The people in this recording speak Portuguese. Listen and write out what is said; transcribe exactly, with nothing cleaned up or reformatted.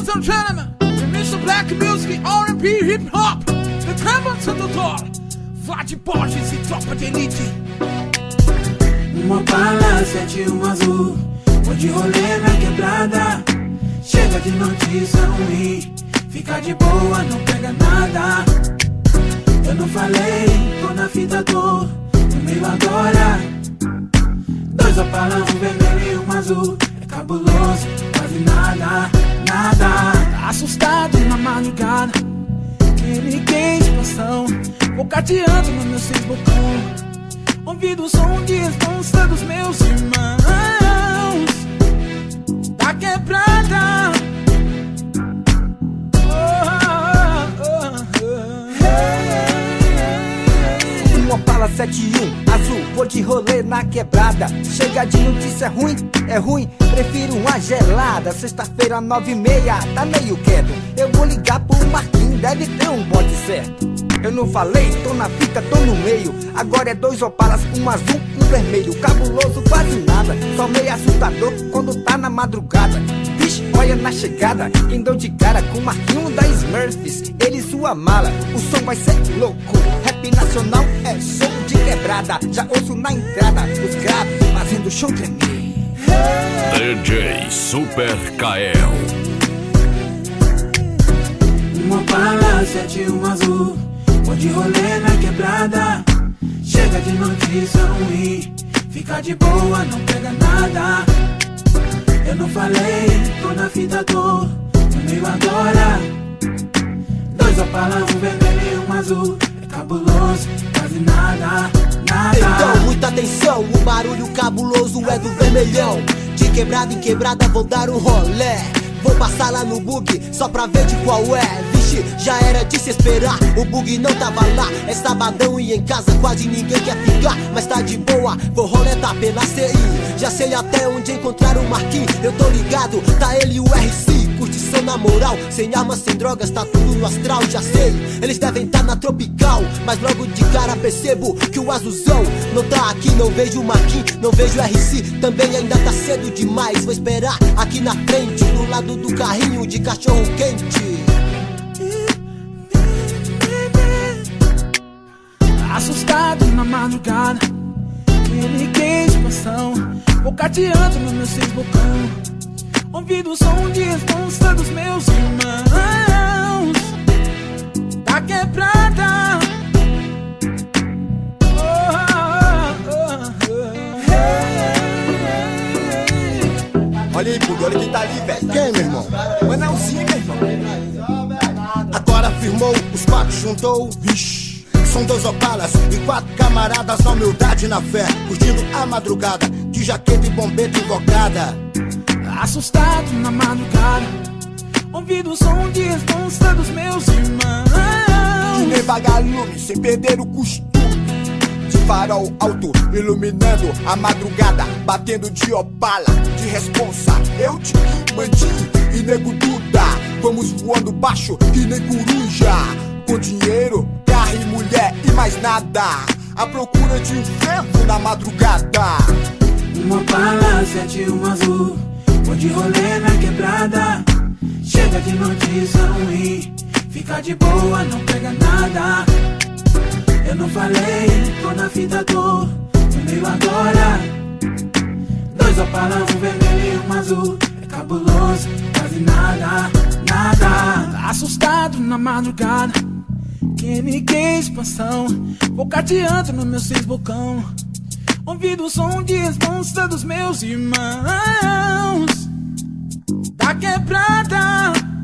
Ladies and gentlemen, the mister Black Music, R and B, Hip Hop, The Clemens Doutor, Vlad Borges e Tropa de Elite. Uma bala, sete, um azul, vou de rolê na quebrada. Chega de notícia ruim, fica de boa, não pega nada. Eu não falei, tô na fita, tô no meio agora. Dois opala, um vermelho e um azul, é cabuloso, quase nada, nada. Assustado na madrugada, ele quer expansão, vou cateando no meu seis botão. Ouvindo o som de responsa dos meus irmãos da quebrada. Um Opala sete um azul, vou de rolê na quebrada. Chega de notícia ruim, é ruim, prefiro uma gelada. Sexta-feira, nove e meia, tá meio quieto. Eu vou ligar pro Marquinhos, deve ter um bote certo. Eu não falei, tô na fita, tô no meio. Agora é dois opalas, um azul, um vermelho. Cabuloso, quase nada, só meio assustador quando tá na madrugada. Vixe, olha na chegada, quem deu de cara com o Marquinho da Smurfs. Ele e sua mala, o som vai ser louco. Rap nacional é som de quebrada. Já ouço na entrada, os graves fazendo o show tremer. D J Super Kael. Uma bala, sete, um azul, vou de rolê na quebrada. Chega de notícia ruim, fica de boa, não pega nada. Eu não falei, tô na fita, tô no meio agora. Dois opala, um vermelho e um azul, é cabuloso, quase nada, nada. Então, muita atenção, o barulho cabuloso é do vermelhão. De quebrada em quebrada vou dar um rolé. Vou passar lá no bug, só pra ver de qual é. Vixe, já era de se esperar, o bug não tava lá. É sabadão e em casa quase ninguém quer ficar. Mas tá de boa, vou roletar pela C I. Já sei até onde encontrar o Marquinhos, eu tô ligado, tá ele e o R C. Curtição na moral, sem armas, sem drogas, tá tudo no astral, já sei. Eles devem tá na tropical, mas logo de cara percebo que o azulzão não tá aqui. Não vejo o Marquinhos, não vejo o R C, também ainda tá cedo demais. Vou esperar aqui na frente, do lado do carrinho de cachorro quente. Assustado na madrugada, ele quer expansão, vou cateando no meu seis bocão. Ouvindo o som de responsa dos meus irmãos da quebrada. Olha aí, Pug, olha quem tá ali, velho. Quem, meu irmão? O Anelzinho, meu irmão. Agora firmou, os quatro juntou, vixe. São dois opalas e quatro camaradas na humildade e na fé, curtindo a madrugada, de jaqueta e bombeta invocada. Assustado na madrugada, ouvindo o som de responsa dos meus irmãos. De nem vagalume, sem perder o costume, de farol alto, iluminando a madrugada, batendo de opala, de responsa. Eu, te Mandinho e Nego Duda, vamos voando baixo que nem coruja. Com dinheiro, carro e mulher e mais nada, à procura de um vento na madrugada. Uma bala, sete, um azul, vou de rolê na quebrada. Chega de notícia ruim, fica de boa, não pega nada. Eu não falei, tô na fita, tô no meio agora. Dois opala, um vermelho e um azul, é cabuloso, quase nada, nada. Assustado na madrugada, que me quer expansão, vou cateando no meu seis bocão. Ouvindo o som de responsa dos meus irmãos da quebrada.